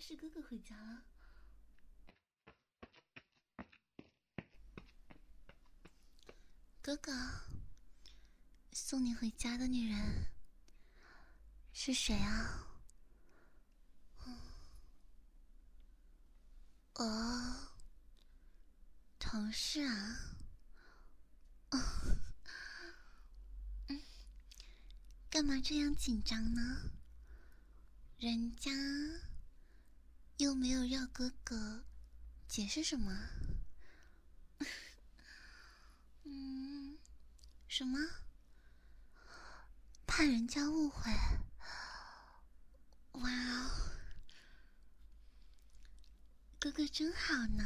是哥哥回家了。哥哥，送你回家的女人是谁啊？哦，同事啊。干嘛这样紧张呢？人家又没有要哥哥解释什么。什么？怕人家误会？哇哦，哥哥真好呢。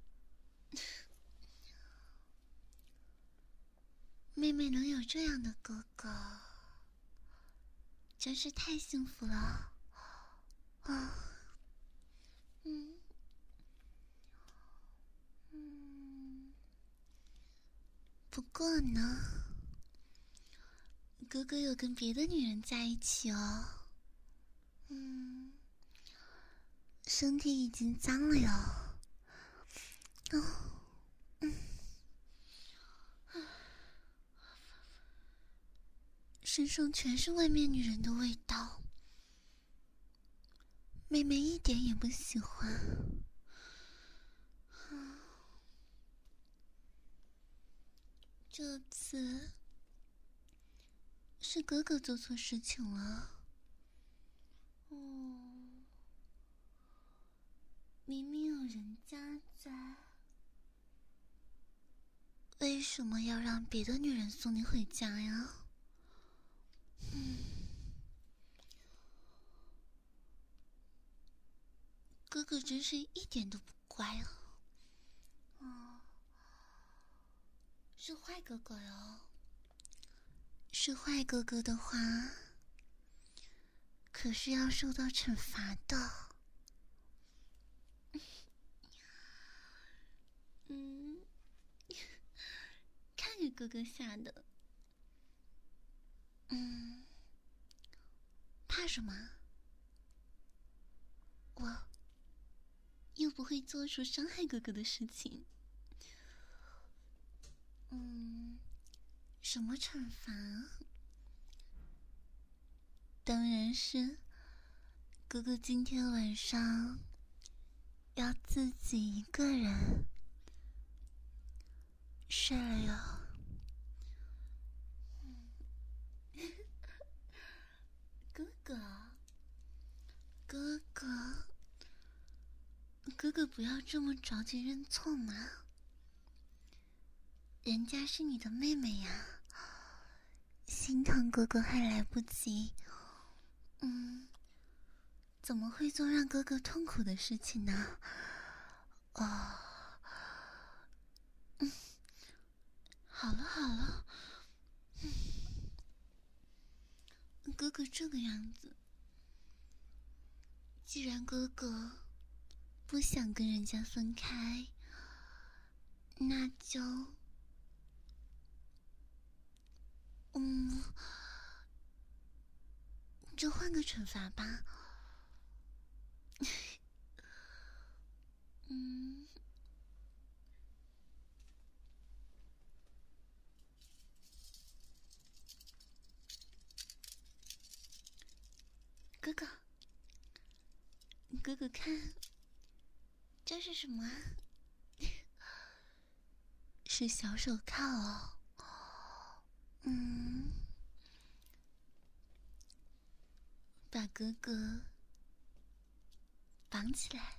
妹妹能有这样的哥哥，真是太幸福了。不过呢，哥哥有跟别的女人在一起哦。身体已经脏了哟。身上全是外面女人的味道，妹妹一点也不喜欢。这次是哥哥做错事情了。明明有人家在，为什么要让别的女人送你回家呀？哥哥真是一点都不乖啊！是坏哥哥哟。是坏哥哥的话，可是要受到惩罚的。看给哥哥吓的。怕什么？我又不会做出伤害哥哥的事情。什么惩罚？当然是哥哥今天晚上要自己一个人睡了哟。哥哥不要这么着急认错嘛，人家是你的妹妹呀，心疼哥哥还来不及。怎么会做让哥哥痛苦的事情呢？好了，哥哥这个样子，既然哥哥不想跟人家分开，那就换个惩罚吧。哥哥看，这是什么啊？是小手铐哦。把哥哥绑起来。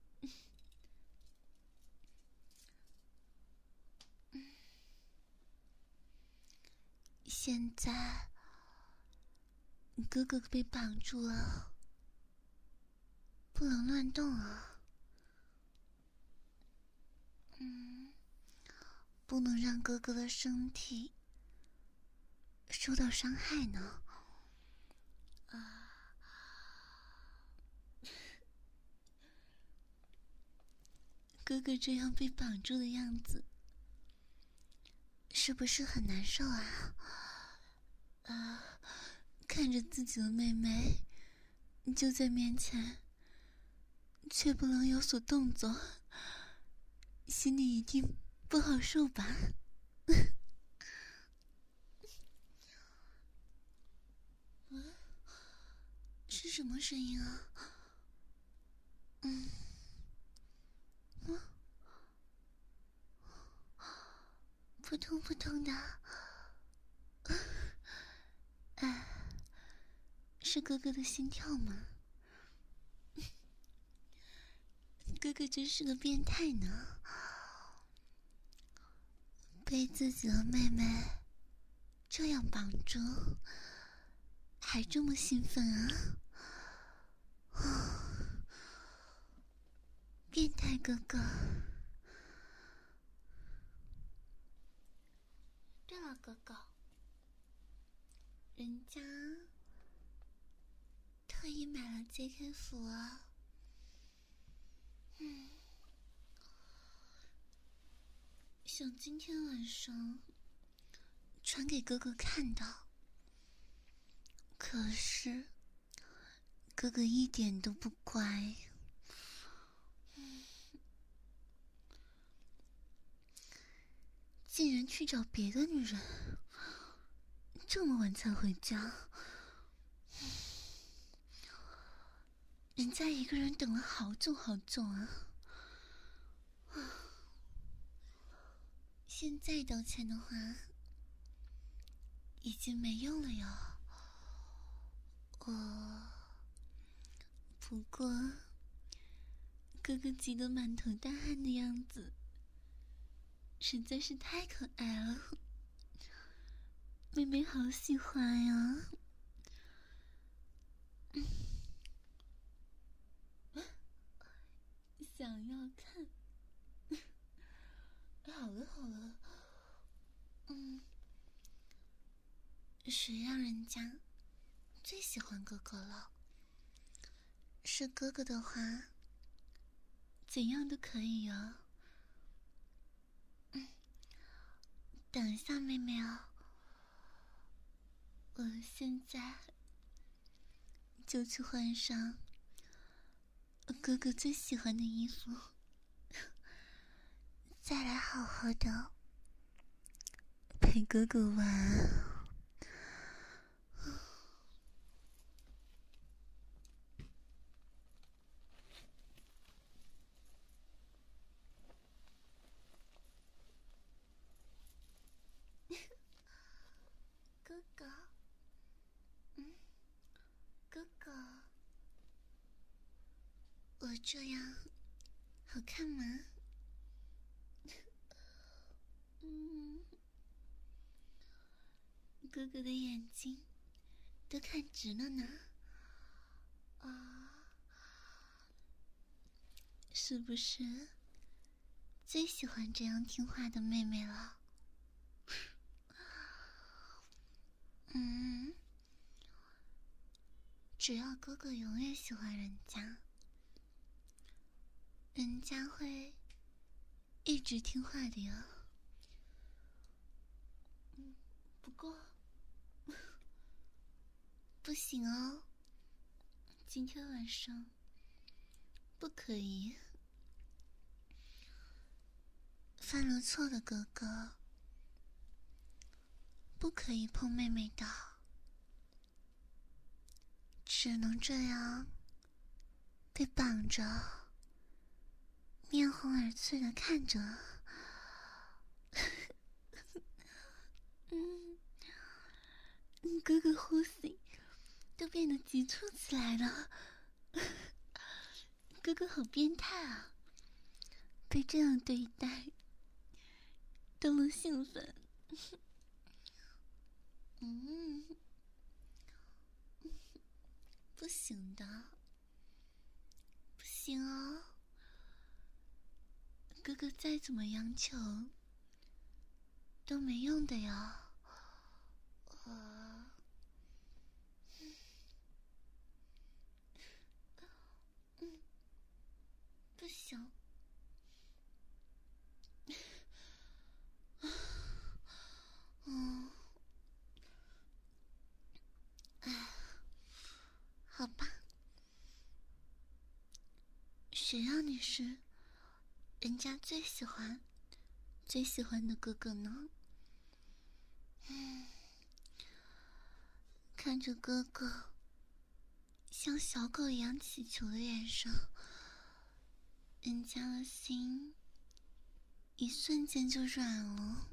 现在哥哥被绑住了，不能乱动啊。不能让哥哥的身体受到伤害呢。哥哥这样被绑住的样子，是不是很难受啊？看着自己的妹妹就在面前却不能有所动作，心里一定不好受吧？是什么声音啊？扑通扑通的。哎，是哥哥的心跳吗？哥哥真是个变态呢，被自己的妹妹这样绑住，还这么兴奋啊！变态哥哥。对了，哥哥，人家特意买了 JK 服啊。想今天晚上穿给哥哥看到，可是哥哥一点都不乖。竟然去找别的女人，这么晚才回家，人家一个人等了好久好久啊！现在道歉的话，已经没用了哟。不过哥哥急得满头大汗的样子，实在是太可爱了，妹妹好喜欢呀！想要看？好了好了，谁让人家最喜欢哥哥了？是哥哥的话，怎样都可以哦。等一下，妹妹哦，我现在就去换上哥哥最喜欢的衣服，再来好好的陪哥哥玩。哥哥，哥哥，我这样好看吗？哥哥的眼睛都看直了呢。是不是最喜欢这样听话的妹妹了？只要哥哥永远喜欢人家，人家会一直听话的哟。不过不行哦，今天晚上不可以。犯了错的哥哥不可以碰妹妹的，只能这样被绑着，面红耳赤的看着。哥哥呼吸都变得急促起来了。哥哥好变态啊，被这样对待都能兴奋。不行的，不行哦，哥哥再怎么央求都没用的哟。不行。好吧， 谁让你是人家最喜欢的哥哥呢？看着哥哥像小狗一样乞求的眼神，人家的心一瞬间就软了。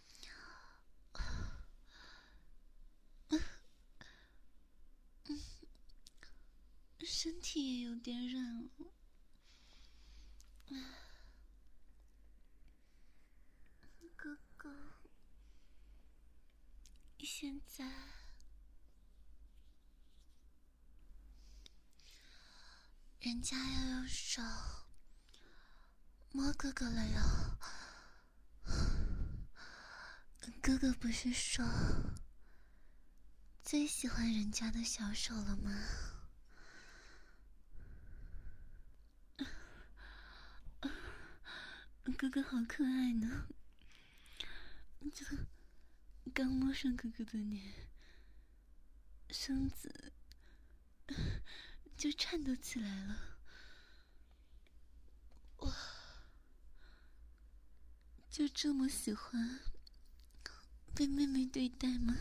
身体也有点软了。哥哥，现在人家要用手摸哥哥了哟。哥哥不是说最喜欢人家的小手了吗？哥哥好可爱呢，这刚摸上哥哥的脸，身子就颤抖起来了。哇，就这么喜欢被妹妹对待吗？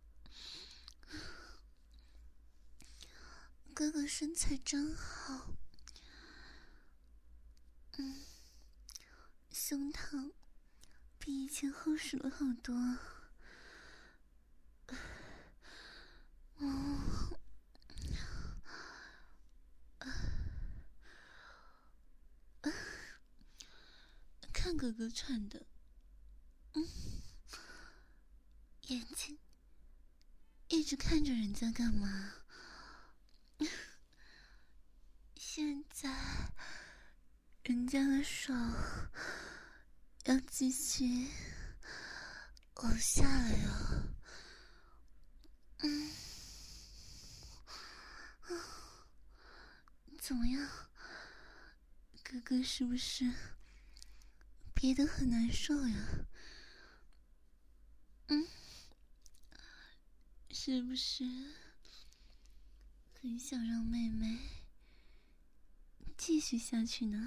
哥哥身材真好，胸膛比以前厚实了好多。看哥哥穿的，眼睛一直看着人家干嘛？现在人家的手要继续往下了哟。怎么样，哥哥是不是憋得很难受呀？是不是很想让妹妹继续下去呢？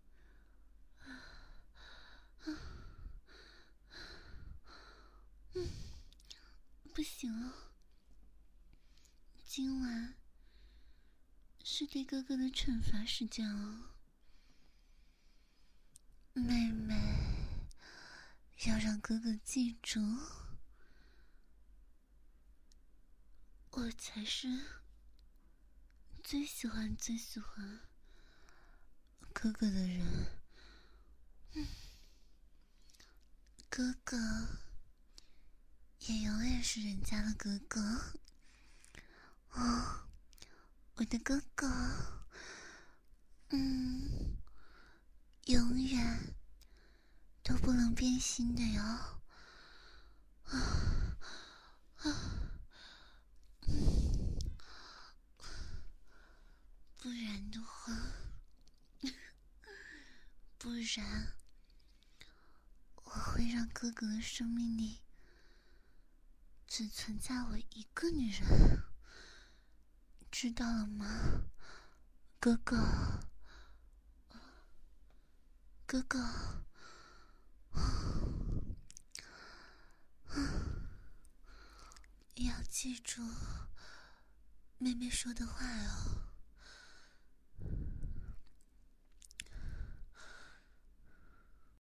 不行哦，今晚是对哥哥的惩罚时间哦。妹妹要让哥哥记住，我才是最喜欢哥哥的人。哥哥也永远是人家的哥哥。我的哥哥，永远都不能变心的哟。不然的话，我会让哥哥的生命里只存在我一个女人，知道了吗？哥哥，哥哥，要记住妹妹说的话哦。